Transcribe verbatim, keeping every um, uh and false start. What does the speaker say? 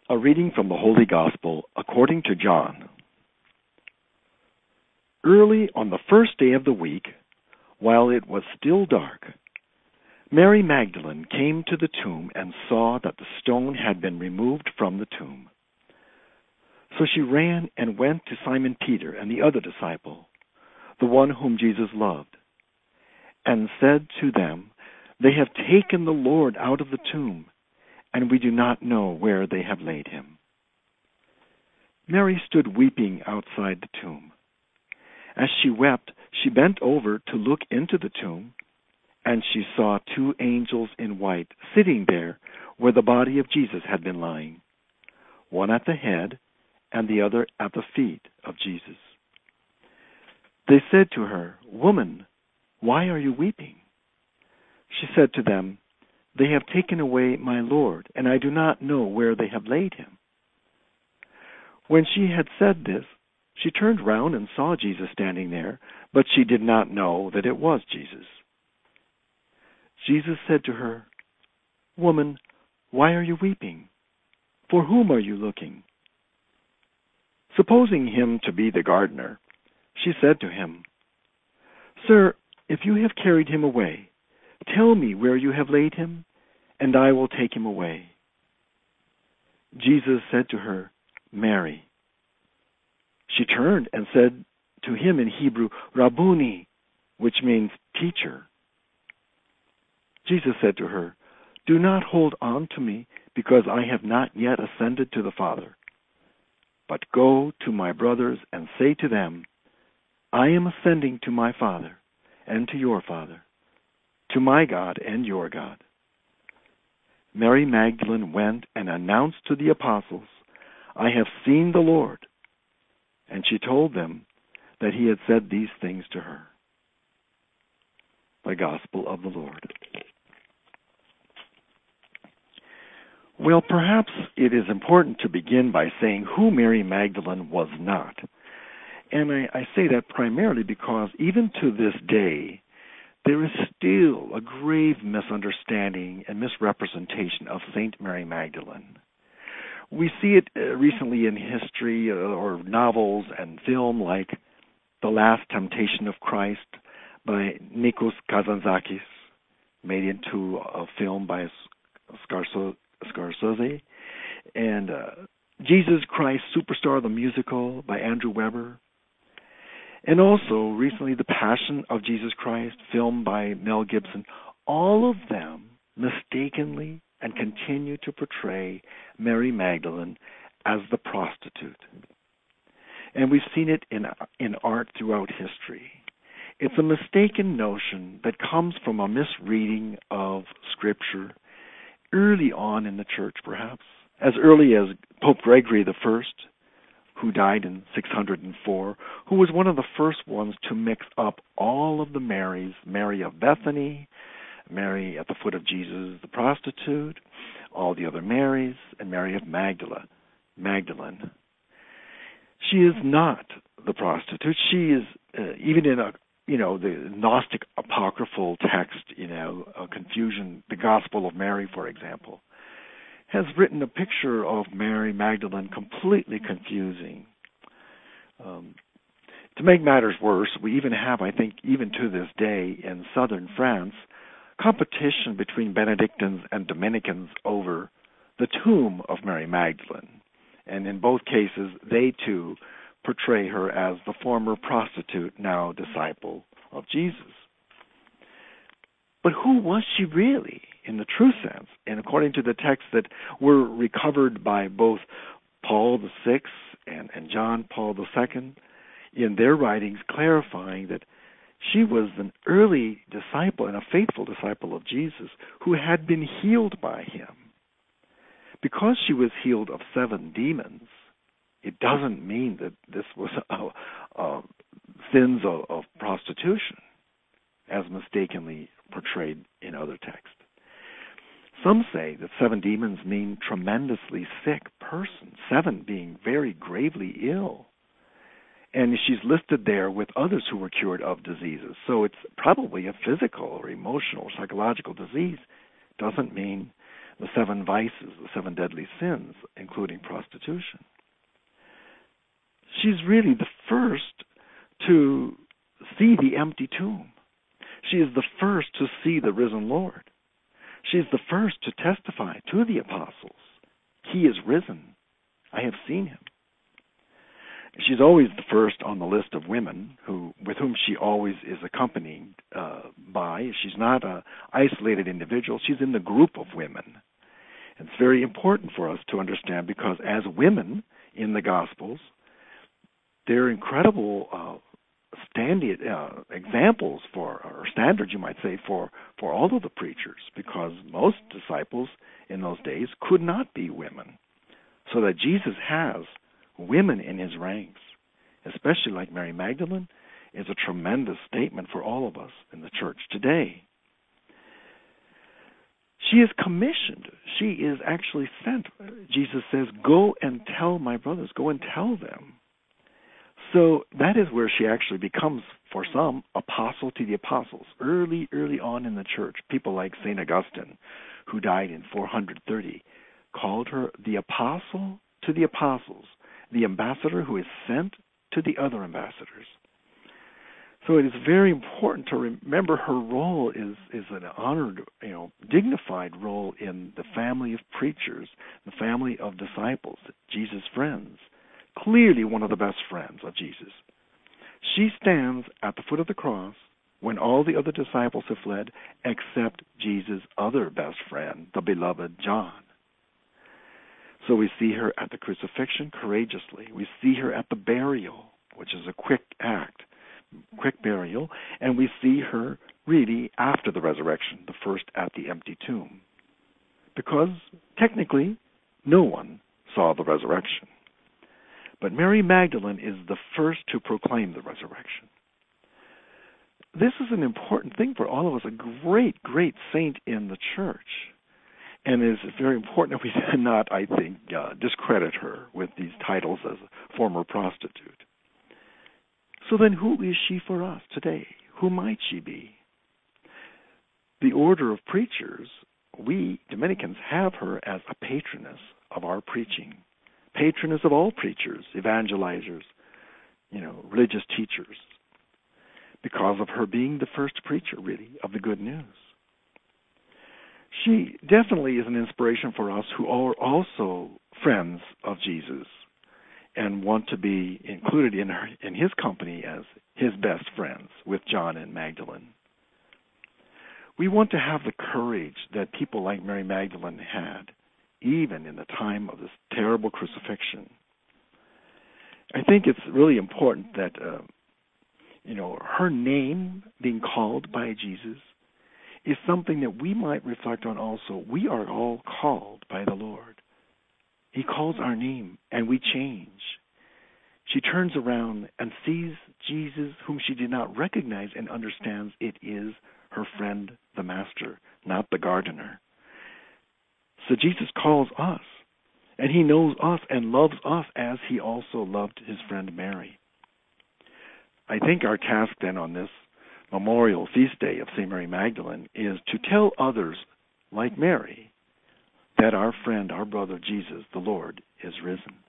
A reading from the Holy Gospel according to John. Early on the first day of the week, while it was still dark, Mary Magdalene came to the tomb and saw that the stone had been removed from the tomb. So she ran and went to Simon Peter and the other disciple, the one whom Jesus loved, and said to them, "They have taken the Lord out of the tomb, and we do not know where they have laid him." Mary stood weeping outside the tomb. As she wept, she bent over to look into the tomb, and she saw two angels in white sitting there where the body of Jesus had been lying, one at the head and the other at the feet of Jesus. They said to her, "Woman, why are you weeping?" She said to them, "They have taken away my Lord, and I do not know where they have laid him." When she had said this, she turned round and saw Jesus standing there, but she did not know that it was Jesus. Jesus said to her, "Woman, why are you weeping? For whom are you looking?" Supposing him to be the gardener, she said to him, "Sir, if you have carried him away, tell me where you have laid him, and I will take him away." Jesus said to her, "Mary." She turned and said to him in Hebrew, "Rabboni," which means teacher. Jesus said to her, "Do not hold on to me, because I have not yet ascended to the Father. But go to my brothers and say to them, I am ascending to my Father and to your Father, to my God and your God." Mary Magdalene went and announced to the apostles, "I have seen the Lord." And she told them that he had said these things to her. The Gospel of the Lord. Well, perhaps it is important to begin by saying who Mary Magdalene was not. And I, I say that primarily because even to this day, there is still a grave misunderstanding and misrepresentation of Saint Mary Magdalene. We see it uh, recently in history uh, or novels and film like The Last Temptation of Christ by Nikos Kazantzakis, made into a film by Scorsese, and uh, Jesus Christ Superstar the Musical by Andrew Weber, and also recently The Passion of Jesus Christ, film by Mel Gibson. All of them mistakenly and continue to portray Mary Magdalene as the prostitute. And we've seen it in in art throughout history. It's a mistaken notion that comes from a misreading of Scripture early on in the church, perhaps, as early as Pope Gregory the First, who died in six hundred four, who was one of the first ones to mix up all of the Marys, Mary of Bethany, Mary at the foot of Jesus, the prostitute, all the other Marys, and Mary of Magdala, Magdalene. She is not the prostitute. She is, uh, even in a, you know, the Gnostic apocryphal text, you know, a confusion, the Gospel of Mary, for example, has written a picture of Mary Magdalene completely confusing. Um, to make matters worse, we even have, I think, even to this day in southern France, competition between Benedictines and Dominicans over the tomb of Mary Magdalene. And in both cases, they too portray her as the former prostitute, now disciple of Jesus. But who was she really, in the true sense? And according to the texts that were recovered by both Paul the Sixth and, and John Paul the Second, in their writings clarifying that she was an early disciple and a faithful disciple of Jesus who had been healed by him. Because she was healed of seven demons, it doesn't mean that this was a, a sins of, of prostitution, as mistakenly portrayed in other texts. Some say that seven demons mean tremendously sick person, seven being very gravely ill. And she's listed there with others who were cured of diseases. So it's probably a physical or emotional or psychological disease. Doesn't mean the seven vices, the seven deadly sins, including prostitution. She's really the first to see the empty tomb. She is the first to see the risen Lord. She is the first to testify to the apostles, "He is risen. I have seen him." She's always the first on the list of women who, with whom she always is accompanied uh, by. She's not an isolated individual. She's in the group of women. It's very important for us to understand because as women in the Gospels, they're incredible uh, standard uh, examples for, or standards, you might say, for, for all of the preachers, because most disciples in those days could not be women. So that Jesus has women in his ranks, especially like Mary Magdalene, is a tremendous statement for all of us in the church today. She is commissioned. She is actually sent. Jesus says, "Go and tell my brothers, go and tell them." So that is where she actually becomes, for some, apostle to the apostles. Early, early on in the church, people like Saint Augustine, who died in four hundred thirty, called her the apostle to the apostles, the ambassador who is sent to the other ambassadors. So it is very important to remember her role is, is an honored, you know, dignified role in the family of preachers, the family of disciples, Jesus' friends. Clearly one of the best friends of Jesus. She stands at the foot of the cross when all the other disciples have fled, except Jesus' other best friend, the beloved John. So we see her at the crucifixion courageously. We see her at the burial, which is a quick act, quick burial, and we see her really after the resurrection, the first at the empty tomb. Because technically, no one saw the resurrection. But Mary Magdalene is the first to proclaim the resurrection. This is an important thing for all of us, a great, great saint in the church. And it is very important that we not, I think, uh, discredit her with these titles as a former prostitute. So then who is she for us today? Who might she be? The order of preachers, we Dominicans have her as a patroness of our preaching. Patroness of all preachers, evangelizers, you know, religious teachers, because of her being the first preacher, really, of the good news. She definitely is an inspiration for us who are also friends of Jesus and want to be included in her, in his company as his best friends with John and Magdalene. We want to have the courage that people like Mary Magdalene had, even in the time of this terrible crucifixion. I think it's really important that, uh, you know, her name being called by Jesus is something that we might reflect on also. We are all called by the Lord. He calls our name, and we change. She turns around and sees Jesus, whom she did not recognize, and understands it is her friend, the Master, not the gardener. So Jesus calls us, and he knows us and loves us as he also loved his friend Mary. I think our task then on this memorial feast day of Saint Mary Magdalene is to tell others, like Mary, that our friend, our brother Jesus, the Lord, is risen.